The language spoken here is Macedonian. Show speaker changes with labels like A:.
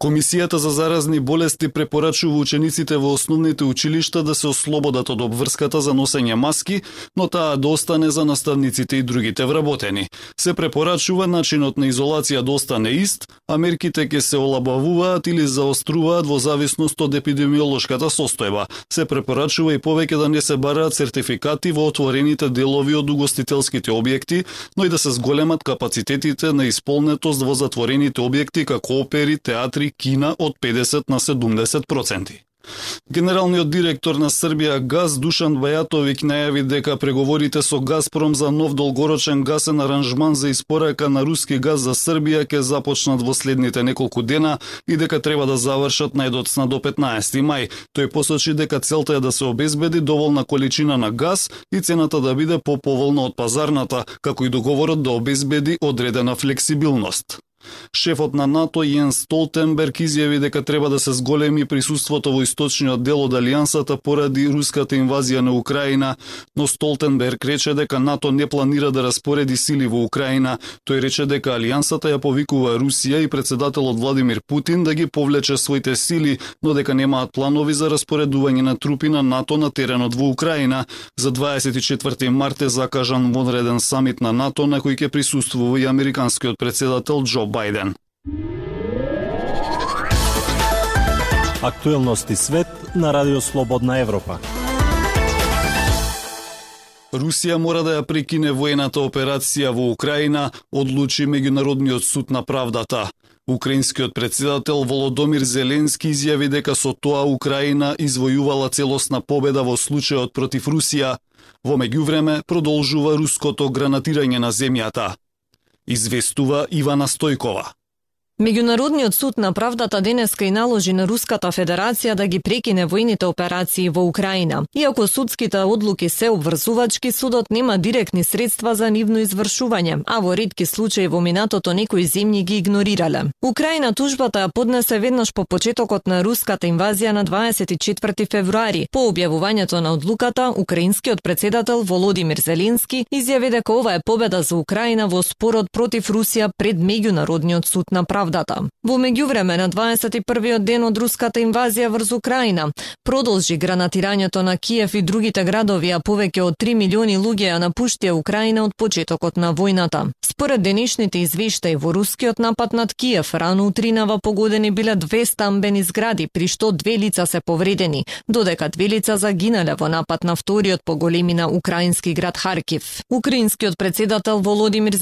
A: Комисијата за заразни болести препорачува учениците во основните училишта да се ослободат од обврската за носење маски, но таа да остане за наставниците и другите вработени. Се препорачува начинот на изолација да остане ист, а мерките ќе се олабавуваат или заоструваат во зависност од епидемиолошката состојба. Се препорачува и повеќе да не се бараат сертификати во отворените делови од угостителските објекти, но и да се зголемат капацитетите на исполнетост во затворените објекти како опери, театри, кина од 50 на 70%. Генералниот директор на Србија Газ Душан Бајатовиќ најави дека преговорите со Газпром за нов долгорочен гасен аранжман за испорака на руски газ за Србија ќе започнат во следните неколку дена и дека треба да завршат најдоцна до 15 мај. Тој посочи дека целта е да се обезбеди доволна количина на газ и цената да биде поповолна од пазарната, како и договорот да обезбеди одредена флексибилност. Шефот на НАТО Јенс Столтенберг изјави дека треба да се зголеми присуството во источниот дел од алијансата поради руската инвазија на Украина, но Столтенберг рече дека НАТО не планира да распореди сили во Украина. Тој рече дека алијансата ја повикува Русија и председателот Владимир Путин да ги повлече своите сили, но дека немаат планови за распоредување на трупи на НАТО на теренот во Украина. За 24 март е закажан вонреден самит на НАТО на кој ќе присуствува и американскиот председател Џо Бајден.
B: Актуелности свет на Радио Слободна Европа.
A: Русија мора да ја прекине воената операција во Украина, одлучи Меѓународниот суд на правдата. Украинскиот председател Володомир Зеленски изјави дека со тоа Украина извојувала целосна победа во случајот против Русија. Во меѓувреме продолжува руското гранатирање на земјата. Известува Ивана Стојкова.
C: Меѓународниот суд на правдата денеска и наложи на Руската Федерација да ги прекине војните операции во Украина. Иако судските одлуки се обврзувачки, судот нема директни средства за нивно извршување, а во ретки случаи во минатото некои земји ги игнорирале. Украина тужбата ја поднесе веднаш по почетокот на руската инвазија на 24 февруари. По објавувањето на одлуката, украинскиот председател Володимир Зеленски изјави дека ова е победа за Украина во спорот против Русија пред Меѓународниот суд на правдата. Во меѓувреме на 21-иот ден од руската инвазија врз Украина продолжи гранатирањето на Киев и другите градови, а повеќе од 3 милиони луѓе ја напуштија Украина од почетокот на војната. Според денешните извештаи, во рускиот напад над Киев рано утринава погодени биле 2 стамбени згради, при што 2 лица се повредени, додека 2 лица загинале во напад на вториот по големина украински град Харкив. Украинскиот председател Володимир